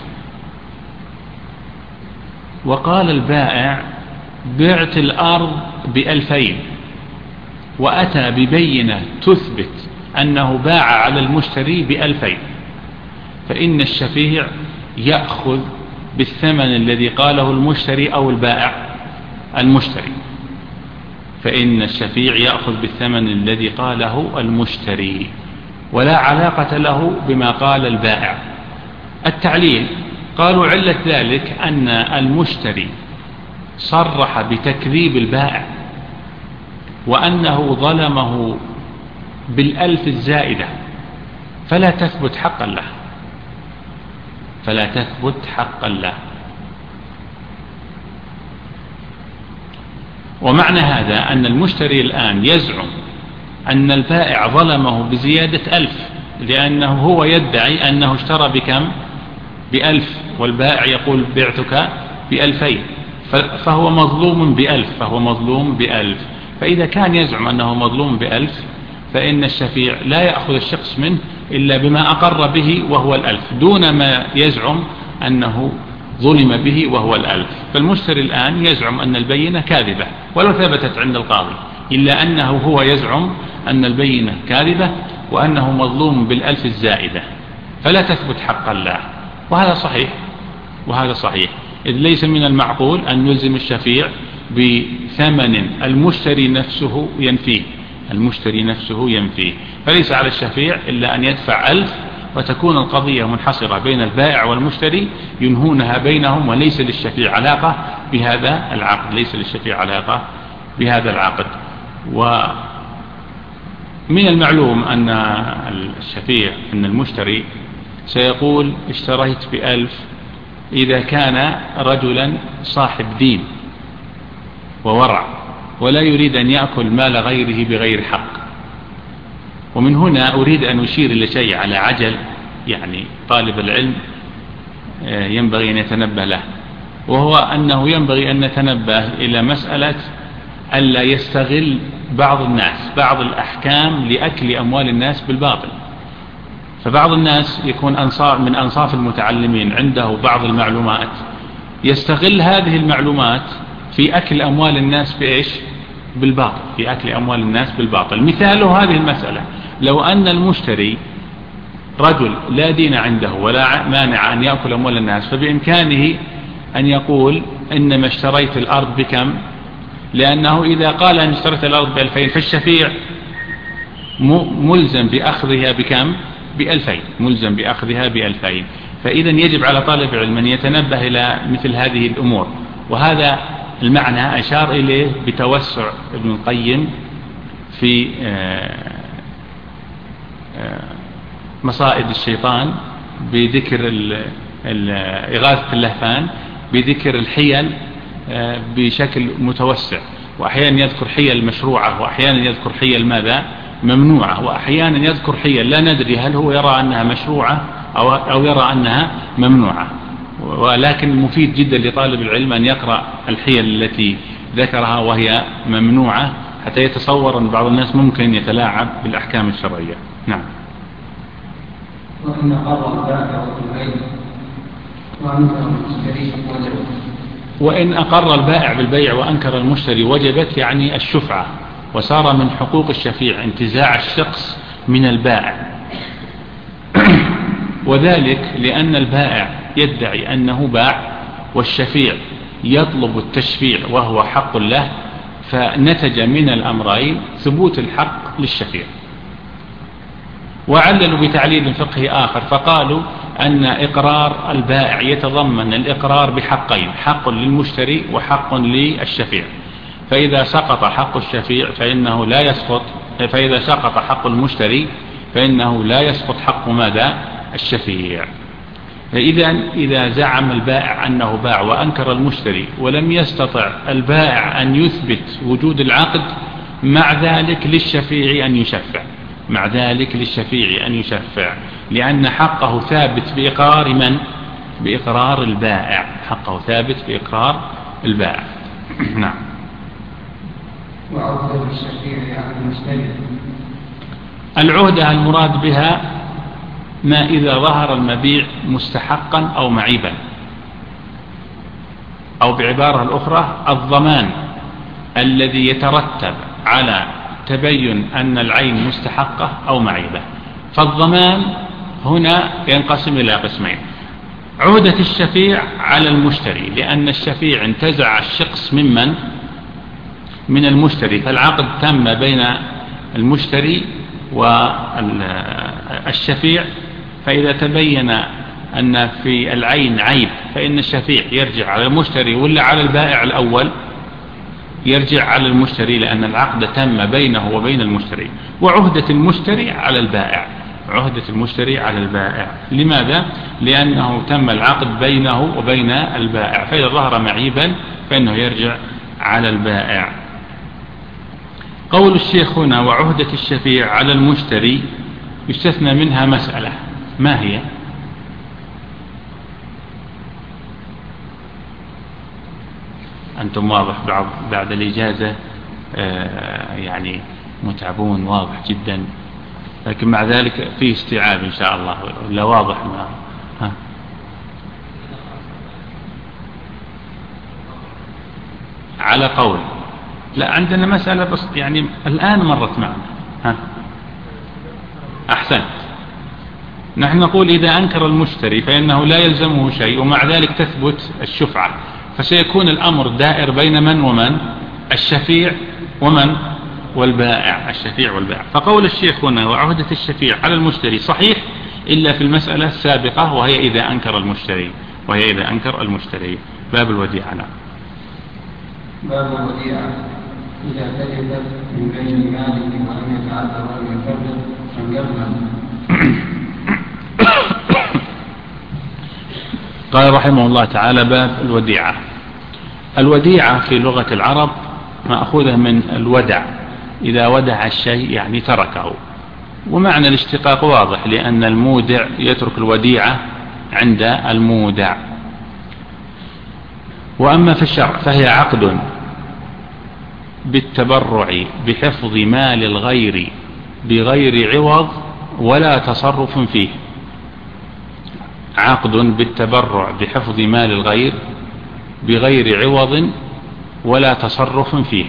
وقال البائع بعت الأرض ب2000 وأتى ببينة تثبت أنه باع على المشتري ب2000، فإن الشفيع يأخذ بالثمن الذي قاله المشتري أو البائع المشتري، فإن الشفيع يأخذ بالثمن الذي قاله المشتري ولا علاقة له بما قال البائع. التعليل قالوا علة ذلك أن المشتري صرح بتكذيب البائع وأنه ظلمه ب1000 الزائدة، فلا تثبت حقا له، فلا تثبت حقا له. ومعنى هذا أن المشتري الآن يزعم أن البائع ظلمه بزيادة 1000 لأنه هو يدعي أنه اشترى بكم؟ ب1000 والبائع يقول بعتك ب2000، فهو مظلوم ب1000، فهو مظلوم ب1000. فإذا كان يزعم أنه مظلوم ب1000 فإن الشفيع لا يأخذ الشخص منه إلا بما أقر به وهو 1000 دون ما يزعم أنه ظلم به وهو 1000. فالمشتري الآن يزعم أن البينة كاذبة ولو ثبتت عند القاضي، إلا أنه هو يزعم أن البينة كاذبة وأنه مظلوم ب1000 الزائدة، فلا تثبت حقا له. وهذا صحيح، وهذا صحيح، إذ ليس من المعقول أن يلزم الشفيع بثمن المشتري نفسه ينفيه، المشتري نفسه ينفيه، فليس على الشفيع إلا أن يدفع 1000 وتكون القضية منحصرة بين البائع والمشتري ينهونها بينهم، وليس للشفيع علاقة بهذا العقد، ليس للشفيع علاقة بهذا العقد. ومن المعلوم أن الشفيع، أن المشتري سيقول اشتريت ب1000 إذا كان رجلا صاحب دين وورع ولا يريد أن يأكل مال غيره بغير حق. ومن هنا أريد أن أشير إلى شيء على عجل، يعني طالب العلم ينبغي أن يتنبه له، وهو أنه ينبغي أن نتنبه إلى مسألة ألا يستغل بعض الناس بعض الأحكام لأكل أموال الناس بالباطل. فبعض الناس يكون من أنصاف المتعلمين عنده بعض المعلومات يستغل هذه المعلومات في أكل أموال الناس بإيش؟ بالباطل، في أكل أموال الناس بالباطل. مثاله هذه المسألة: لو أن المشتري رجل لا دين عنده ولا مانع أن يأكل أموال الناس، فبإمكانه أن يقول إنما اشتريت الأرض بكم، لأنه إذا قال أن اشتريت الأرض ب2000 فالشفيع ملزم بأخذها بكم؟ ب2000، ملزم بأخذها ب2000. فإذا يجب على طالب العلم أن يتنبه إلى مثل هذه الأمور. وهذا المعنى أشار إليه بتوسع ابن القيم في مصائد الشيطان بذكر إغاثة اللهفان، بذكر الحيل بشكل متوسع، وأحيانا يذكر حيل مشروعة وأحيانا يذكر حيل ماذا؟ ممنوعة، وأحيانا يذكر حيل لا ندري هل هو يرى أنها مشروعة أو يرى أنها ممنوعة. ولكن مفيد جدا لطالب العلم أن يقرأ الحيل التي ذكرها وهي ممنوعة حتى يتصور أن بعض الناس ممكن يتلاعب بالأحكام الشرعية. نعم. وإن أقر البائع بالبيع وأنكر المشتري وجبت. وإن أقر البائع بالبيع وأنكر المشتري وجبت، يعني الشفعة، وصار من حقوق الشفيع انتزاع الشخص من البائع. وذلك لأن البائع يدعي أنه باع والشفيع يطلب التشفيع وهو حق له، فنتج من الأمرين ثبوت الحق للشفيع. وعللوا بتعليل فقهي آخر فقالوا أن إقرار البائع يتضمن الإقرار بحقين: حق للمشتري وحق للشفيع. فإذا سقط حق الشفيع فإنه لا يسقط، فإذا سقط حق المشتري فإنه لا يسقط حق ماذا؟ الشفيع. إذا زعم البائع أنه باع وأنكر المشتري ولم يستطع البائع أن يثبت وجود العقد، مع ذلك للشفيع أن يشفع، مع ذلك للشفيع أن يشفع، لأن حقه ثابت بإقرار من؟ بإقرار البائع، حقه ثابت بإقرار البائع. نعم. وعهدة الشفيع على المشتري. العهدة المراد بها ما إذا ظهر المبيع مستحقا أو معيبا، أو بعبارة الأخرى الضمان الذي يترتب على تبين أن العين مستحقة أو معيبة. فالضمان هنا ينقسم إلى قسمين: عهدة الشفيع على المشتري، لأن الشفيع انتزع الشخص من المشتري، فالعقد تم بين المشتري والشفيع، فإذا تبين أن في العين عيب فإن الشفيع يرجع على المشتري، ولا على البائع الأول؟ يرجع على المشتري، لأن العقد تم بينه وبين المشتري. وعهدة المشتري على البائع، عهدة المشتري على البائع. لماذا؟ لأنه تم العقد بينه وبين البائع، فإذا ظهر معيبا فإنه يرجع على البائع. قول الشيخ هنا وعهدة الشفيع على المشتري يستثنى منها مسألة، ما هي؟ أنتم واضح بعد الإجازة يعني متعبون واضح جدا، لكن مع ذلك فيه استيعاب إن شاء الله، لا واضح ما ها. على قول لا، عندنا مسألة بس يعني الآن مرت معنا. ها أحسنت. نحن نقول إذا أنكر المشتري فإنه لا يلزمه شيء، ومع ذلك تثبت الشفعة، فسيكون الأمر دائر بين من ومن؟ الشفيع ومن؟ والبائع، الشفيع والبائع. فقول الشيخ هنا وعهدة الشفيع على المشتري صحيح إلا في المسألة السابقة، وهي إذا أنكر المشتري. باب الوديعة. باب الوديعة إذا تلفت من بين مالك ولم يتعدى ولم يفرط لم يضمن. قال رحمه الله تعالى: باب الوديعة. الوديعة في لغة العرب مأخوذة من الودع، إذا ودع الشيء يعني تركه، ومعنى الاشتقاق واضح، لأن المودع يترك الوديعة عند المودع. وأما في الشرع فهي عقد بالتبرع بحفظ مال الغير بغير عوض ولا تصرف فيه. عقد بالتبرع بحفظ مال الغير بغير عوض ولا تصرف فيه.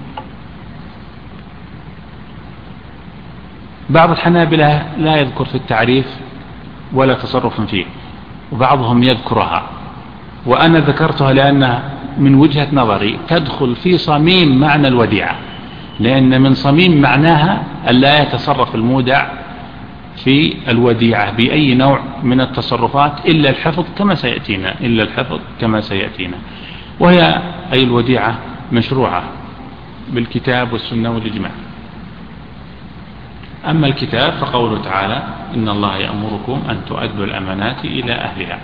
بعض الحنابلة لا يذكر في التعريف ولا تصرف فيه، وبعضهم يذكرها، وأنا ذكرتها لأنها من وجهة نظري تدخل في صميم معنى الوديعة، لأن من صميم معناها ألا يتصرف المودع في الوديعة بأي نوع من التصرفات إلا الحفظ كما سيأتينا، وهي أي الوديعة مشروعة بالكتاب والسنة والإجماع. أما الكتاب فقوله تعالى: إن الله يأمركم أن تؤدوا الأمانات إلى أهلها.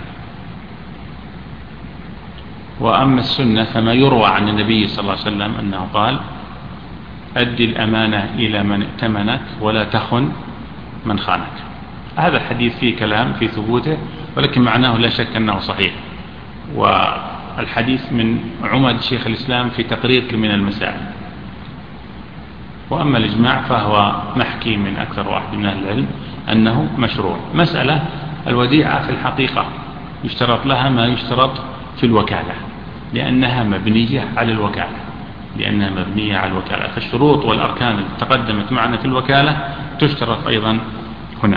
وأما السنة فما يروى عن النبي صلى الله عليه وسلم أنه قال: أدي الأمانة إلى من ائتمنك ولا تخن من خانك. هذا الحديث فيه كلام في ثبوته، ولكن معناه لا شك أنه صحيح، والحديث من عمد شيخ الإسلام في تقرير من المسائل. وأما الإجماع فهو محكي من أكثر واحد من أهل العلم أنه مشروع. مسألة الوديعة في الحقيقة يشترط لها ما يشترط في الوكالة، لأنها مبنية على الوكالة، فالشروط والأركان التي تقدمت معنا في الوكالة تشترط أيضا هنا.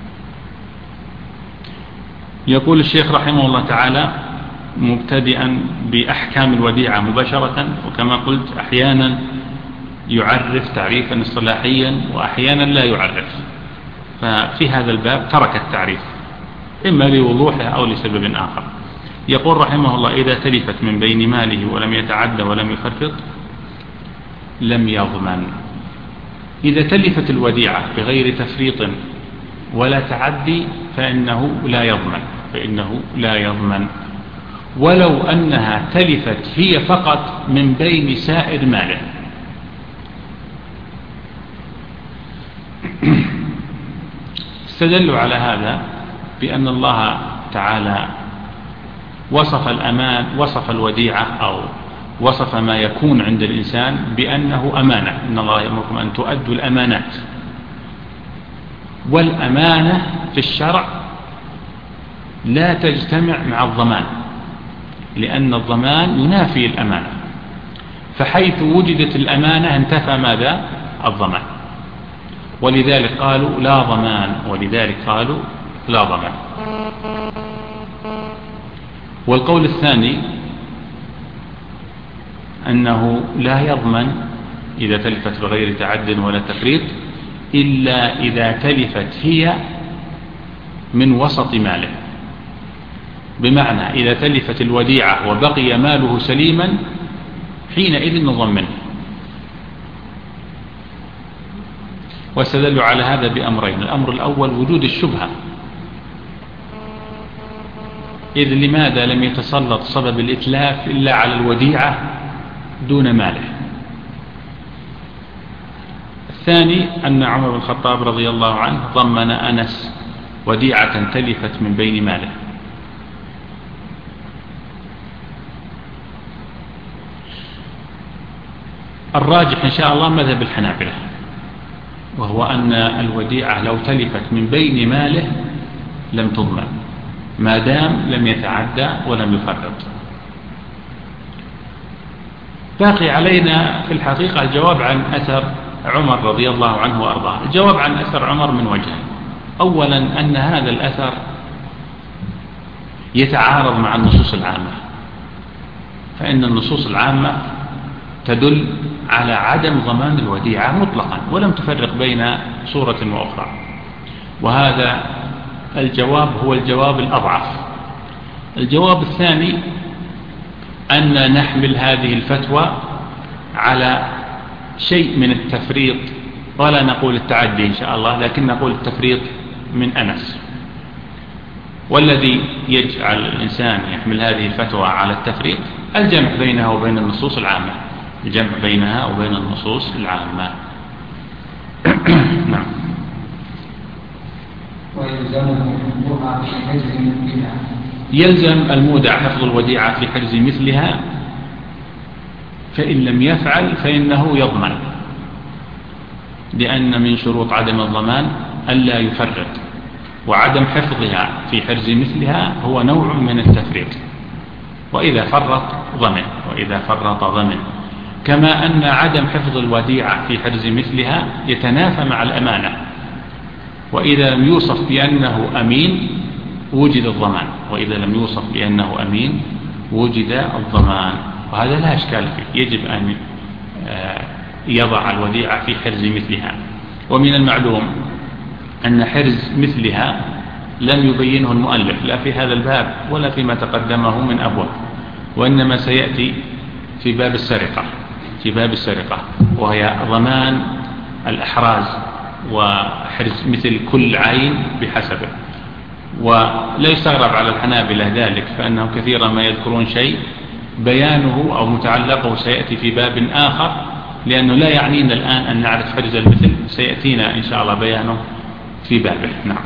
يقول الشيخ رحمه الله تعالى مبتدئا بأحكام الوديعة مباشرة، وكما قلت أحيانا يعرف تعريفا اصطلاحيا وأحيانا لا يعرف، ففي هذا الباب ترك التعريف إما لوضوحه أو لسبب آخر. يقول رحمه الله: إذا تلفت من بين ماله ولم يتعدى ولم يفرط لم يضمن. إذا تلفت الوديعة بغير تفريط ولا تعدي فإنه لا يضمن، ولو أنها تلفت هي فقط من بين سائر ماله. استدلوا على هذا بأن الله تعالى وصف الأمان، وصف الوديعة أو وصف ما يكون عند الإنسان بأنه أمانة. إن الله يأمركم أن تؤدوا الأمانات، والأمانة في الشرع لا تجتمع مع الضمان، لأن الضمان ينافي الأمانة، فحيث وجدت الأمانة انتفى ماذا؟ الضمان، ولذلك قالوا لا ضمان، ولذلك قالوا لا ضمان. والقول الثاني أنه لا يضمن إذا تلفت بغير تعد ولا تفريط إلا إذا تلفت هي من وسط ماله، بمعنى إذا تلفت الوديعة وبقي ماله سليما حينئذ نضمنه. واستدلوا على هذا بأمرين: الأمر الأول وجود الشبهة، إذ لماذا لم يتسلط سبب الإتلاف إلا على الوديعة دون ماله؟ الثاني أن عمر بن الخطاب رضي الله عنه ضمن أنس وديعة تلفت من بين ماله. الراجح إن شاء الله مذهب الحنابلة، وهو أن الوديعة لو تلفت من بين ماله لم تضمن ما دام لم يتعدى ولم يفرط. باقي علينا في الحقيقة الجواب عن أثر عمر رضي الله عنه وأرضاه. الجواب عن أثر عمر من وجهين: أولا أن هذا الأثر يتعارض مع النصوص العامة، فإن النصوص العامة تدل على عدم ضمان الوديعة مطلقا ولم تفرق بين صورة وأخرى، وهذا الجواب هو الجواب الأضعف. الجواب الثاني أن نحمل هذه الفتوى على شيء من التفريط، ولا نقول التعدي إن شاء الله، لكن نقول التفريط من أنس. والذي يجعل الإنسان يحمل هذه الفتوى على التفريط الجمع بينها وبين النصوص العامة، الجمع بينها وبين النصوص العامة. نعم. يلزم المودع حفظ الوديعة في حجز مثلها، فإن لم يفعل فإنه يضمن، لأن من شروط عدم الضمان ألا يفرط، وعدم حفظها في حجز مثلها هو نوع من التفريط، وإذا فرط ضمن، وإذا فرط ضمن. كما أن عدم حفظ الوديعة في حجز مثلها يتنافى مع الأمانة، وإذا لم يوصف بأنه أمين وجد الضمان، وإذا لم يوصف بأنه أمين وجد الضمان، وهذا لا إشكال فيه، يجب أن يضع الوديعة في حرز مثلها. ومن المعلوم أن حرز مثلها لم يبينه المؤلف لا في هذا الباب ولا فيما تقدمه من أبواب، وإنما سيأتي في باب السرقة، في باب السرقة، وهي ضمان الأحراز وحرز مثل كل عين بحسبه. ولا يستغرب على الحنابلة ذلك، فأنهم كثيرا ما يذكرون شيء بيانه أو متعلقه سيأتي في باب آخر، لأنه لا يعنينا الآن أن نعرف حرز المثل، سيأتينا إن شاء الله بيانه في بابه. نعم.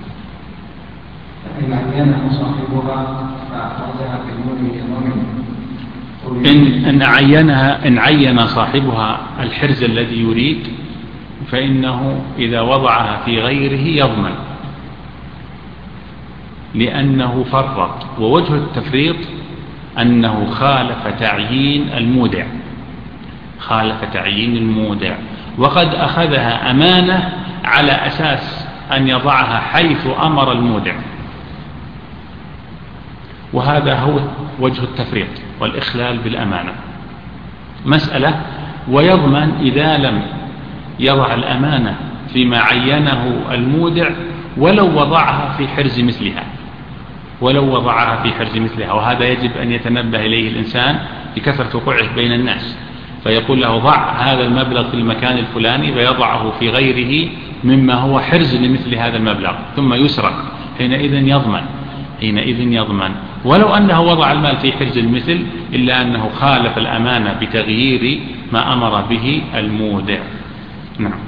إن عين صاحبها الحرز الذي يريد فإنه إذا وضعها في غيره يضمن، لأنه فرط. ووجه التفريط أنه خالف تعيين المودع، خالف تعيين المودع، وقد أخذها أمانة على أساس أن يضعها حيث أمر المودع، وهذا هو وجه التفريط والإخلال بالأمانة. مسألة: ويضمن إذا لم يضع الأمانة فيما عينه المودع ولو وضعها في حرز مثلها، ولو وضعها في حرز مثلها. وهذا يجب أن يتنبه إليه الإنسان لكثرة وقوعه بين الناس، فيقول له ضع هذا المبلغ في المكان الفلاني فيضعه في غيره مما هو حرز لمثل هذا المبلغ ثم يسرق، حينئذ يضمن، حينئذ يضمن، ولو أنه وضع المال في حرز المثل إلا أنه خالف الأمانة بتغيير ما أمر به المودع. نعم.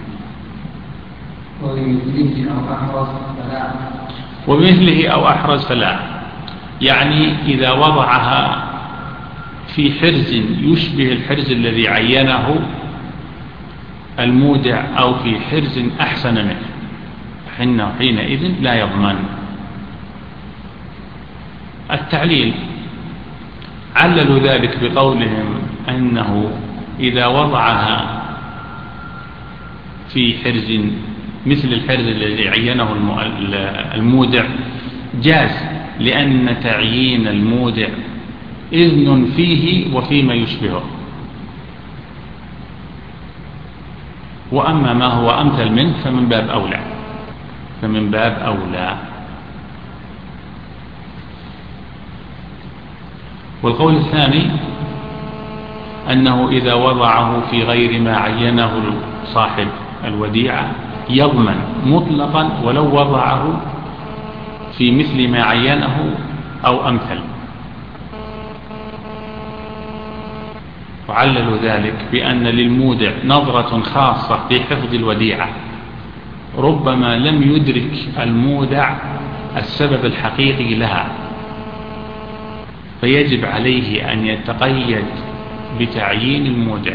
وبمثله أو أحرز فلا. وبمثله أو أحرز فلا. يعني إذا وضعها في حرز يشبه الحرز الذي عينه المودع أو في حرز أحسن منه حينئذ لا يضمن. التعليل عللوا ذلك بقولهم أنه إذا وضعها في حرز مثل الحرز الذي عينه المودع جاز، لأن تعيين المودع إذن فيه وفيما يشبهه. وأما ما هو أمثل منه فمن باب أولى. والقول الثاني أنه إذا وضعه في غير ما عينه صاحب الوديعة يضمن مطلقا ولو وضعه في مثل ما عينه أو أمثل. وعللوا ذلك بأن للمودع نظرة خاصة في حفظ الوديعة، ربما لم يدرك المودع السبب الحقيقي لها، فيجب عليه أن يتقيد بتعيين المودع.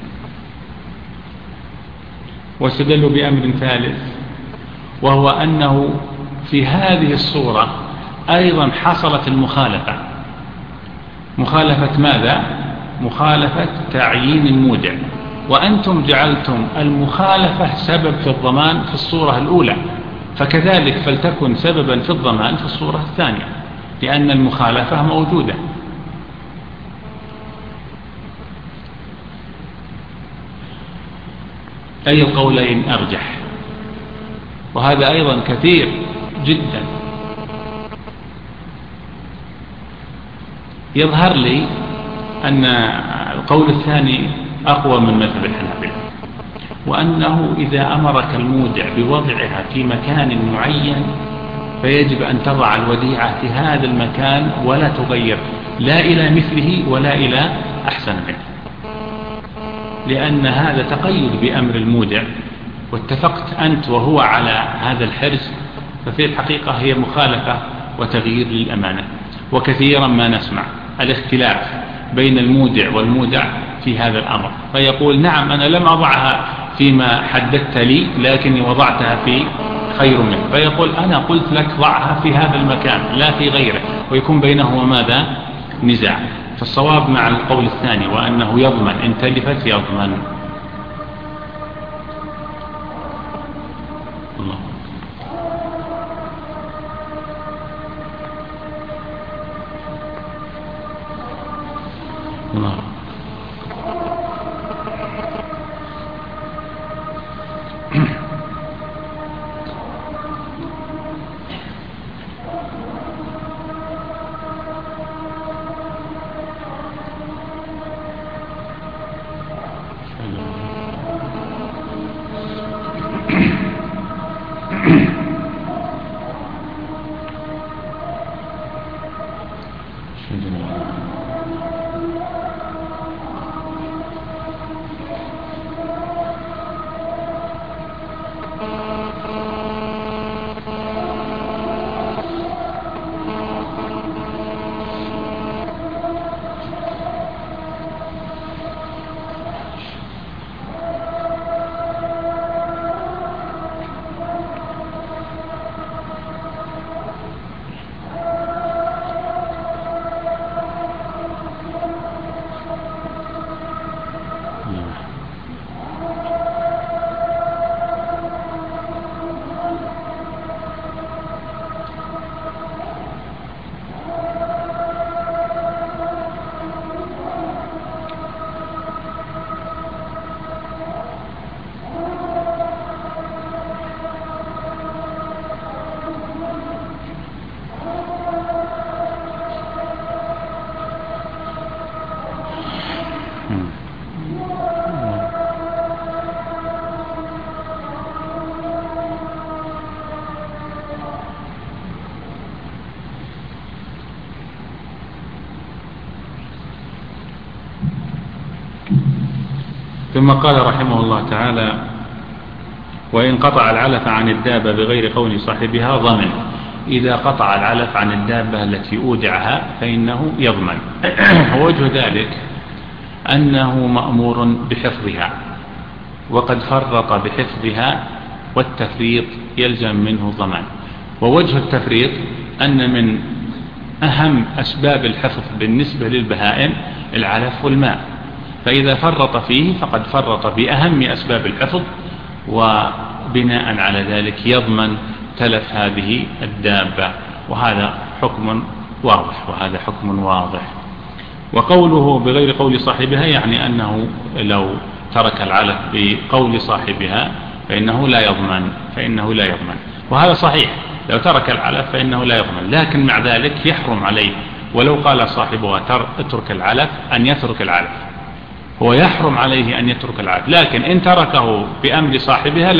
واستدلوا بأمر ثالث، وهو أنه في هذه الصورة أيضا حصلت المخالفة. مخالفة ماذا؟ مخالفة تعيين المودع، وأنتم جعلتم المخالفة سبب في الضمان في الصورة الأولى، فكذلك فلتكن سببا في الضمان في الصورة الثانية، لأن المخالفة موجودة. أي القولين أرجح؟ وهذا أيضا كثير جدا. يظهر لي أن القول الثاني أقوى من مذهب الحنابلة، وأنه إذا أمرك المودع بوضعها في مكان معين فيجب أن تضع الوديعة في هذا المكان ولا تغير، لا إلى مثله ولا إلى أحسن منه، لأن هذا تقيد بأمر المودع، واتفقت أنت وهو على هذا الحرز، ففي الحقيقة هي مخالفة وتغيير للأمانة. وكثيرا ما نسمع الاختلاف بين المودع والمودع في هذا الأمر، فيقول نعم أنا لم أضعها فيما حددت لي لكني وضعتها في خير منه، فيقول أنا قلت لك ضعها في هذا المكان لا في غيره، ويكون بينهما ماذا؟ نزاع. فالصواب مع القول الثاني، وأنه يضمن إن تلفت يضمن. الله. الله. ثم قال رحمه الله تعالى: وإن قطع العلف عن الدابة بغير قول صاحبها ضمن. إذا قطع العلف عن الدابة التي أودعها فإنه يضمن. ووجه ذلك أنه مأمور بحفظها، وقد فرط بحفظها، والتفريط يلزم منه الضمان. ووجه التفريط أن من أهم أسباب الحفظ بالنسبة للبهائم العلف والماء، فإذا فرط فيه فقد فرط بأهم أسباب الحفظ، وبناء على ذلك يضمن تلف هذه الدابة. وهذا حكم واضح. وقوله بغير قول صاحبها يعني أنه لو ترك العلف بقول صاحبها فإنه لا يضمن. وهذا صحيح، لو ترك العلف فإنه لا يضمن، لكن مع ذلك يحرم عليه ولو قال صاحبها اترك العلف أن يترك العلف، هو يحرم عليه أن يترك العلف، لكن إن تركه بأمر صاحبها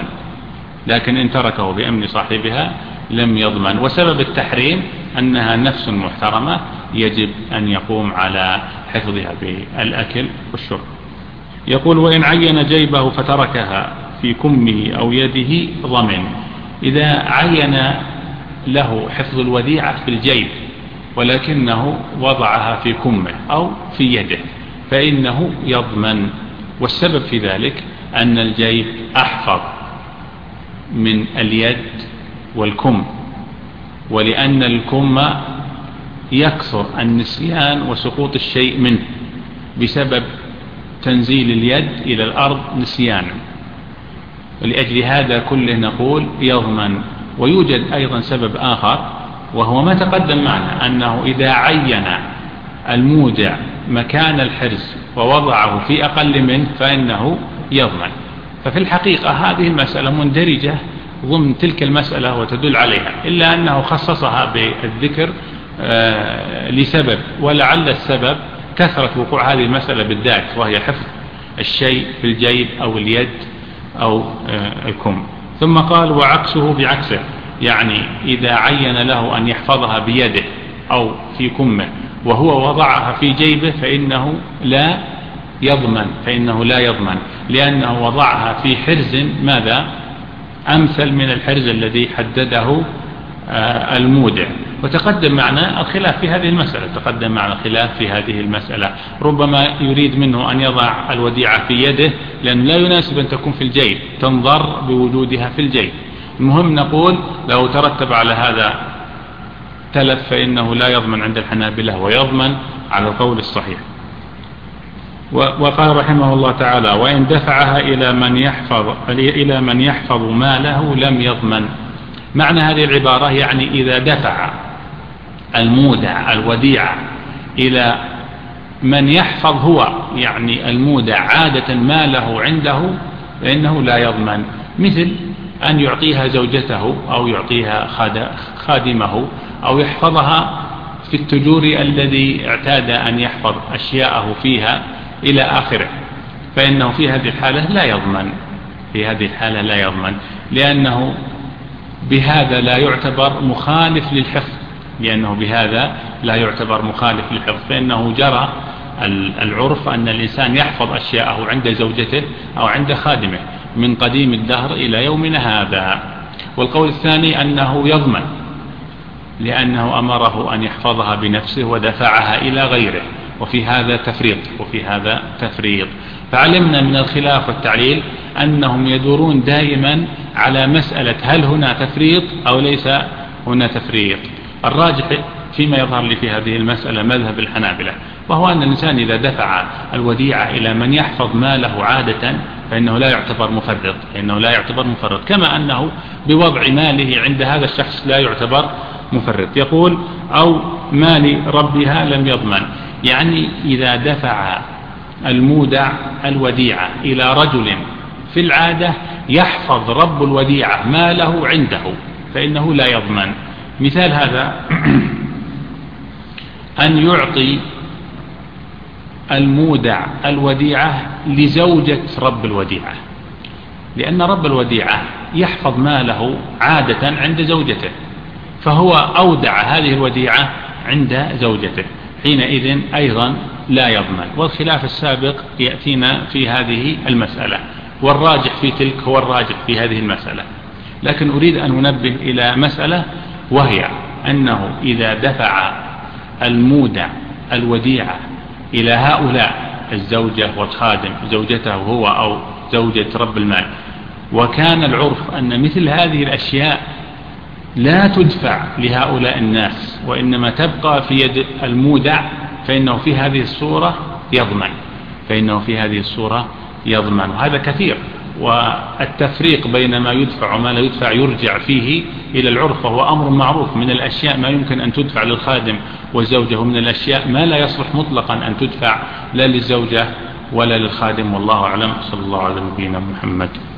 لم يضمن. وسبب التحريم أنها نفس محترمة يجب أن يقوم على حفظها بالأكل والشرب. يقول: وإن عين جيبه فتركها في كمه أو يده ضمن. إذا عين له حفظ الوديعة في الجيب ولكنه وضعها في كمه أو في يده فإنه يضمن. والسبب في ذلك أن الجيب أحفظ من اليد والكم، ولأن الكم يكثر النسيان وسقوط الشيء منه بسبب تنزيل اليد إلى الأرض نسيانا، ولأجل هذا كله نقول يضمن. ويوجد أيضا سبب آخر وهو ما تقدم معنا، أنه إذا عين المودع مكان الحرز ووضعه في أقل منه فإنه يضمن. ففي الحقيقة هذه المسألة مندرجة ضمن تلك المسألة وتدل عليها، إلا أنه خصصها بالذكر لسبب، ولعل السبب كثرة وقوع هذه المسألة بالذات، وهي حفظ الشيء في الجيب أو اليد أو الكم. ثم قال: وعكسه بعكسه، يعني إذا عين له أن يحفظها بيده أو في كمه وهو وضعها في جيبه فإنه لا يضمن، لأنه وضعها في حرز ماذا؟ أمثل من الحرز الذي حدده المودع. وتقدم معنا الخلاف في هذه المسألة، ربما يريد منه أن يضع الوديعة في يده لأنه لا يناسب أن تكون في الجيب، تنظر بوجودها في الجيب. المهم نقول لو ترتب على هذا تلف فإنه لا يضمن عند الحنابلة، ويضمن على القول الصحيح. وقال رحمه الله تعالى: وإن دفعها إلى من يحفظ ماله لم يضمن. معنى هذه العبارة يعني إذا دفع المودع الوديعة إلى من يحفظ هو، يعني المودع عادة ماله عنده، فإنه لا يضمن، مثل أن يعطيها زوجته أو يعطيها خادمه أو يحفظها في التجور الذي اعتاد أن يحفظ أشياءه فيها إلى آخره، فإنه في هذه الحالة لا يضمن، لأنه بهذا لا يعتبر مخالف للحفظ، فإنه جرى العرف أن الإنسان يحفظ أشياءه عند زوجته أو عند خادمه من قديم الدهر إلى يومنا هذا. والقول الثاني أنه يضمن، لأنه أمره أن يحفظها بنفسه ودفعها إلى غيره، وفي هذا تفريط. فعلمنا من الخلاف والتعليل أنهم يدورون دائما على مسألة هل هنا تفريط أو ليس هنا تفريط. الراجح فيما يظهر لي في هذه المسألة مذهب الحنابلة، وهو أن الإنسان إذا دفع الوديعة إلى من يحفظ ماله عادة فإنه لا يعتبر مفرط، كما أنه بوضع ماله عند هذا الشخص لا يعتبر مفرط. يقول: أو مال ربها لم يضمن، يعني إذا دفع المودع الوديعة إلى رجل في العادة يحفظ رب الوديعة ماله عنده فإنه لا يضمن. مثال هذا أن يعطي المودع الوديعة لزوجة رب الوديعة، لأن رب الوديعة يحفظ ماله عادة عند زوجته، فهو أودع هذه الوديعة عند زوجته، حينئذ أيضا لا يضمن. والخلاف السابق يأتينا في هذه المسألة، والراجح في تلك هو الراجح في هذه المسألة. لكن أريد أن أنبه إلى مسألة وهي أنه إذا دفع المودع الوديعة إلى هؤلاء الزوجة والخادم، زوجته هو أو زوجة رب المال، وكان العرف أن مثل هذه الأشياء لا تدفع لهؤلاء الناس وإنما تبقى في يد المودع، فإنه في هذه الصورة يضمن. وهذا كثير. والتفريق بين ما يدفع وما لا يدفع يرجع فيه إلى العرف، وهو أمر معروف. من الأشياء ما يمكن أن تدفع للخادم والزوجة، ومن الأشياء ما لا يصلح مطلقا أن تدفع لا للزوجة ولا للخادم. والله أعلم. صلى الله على نبينا محمد.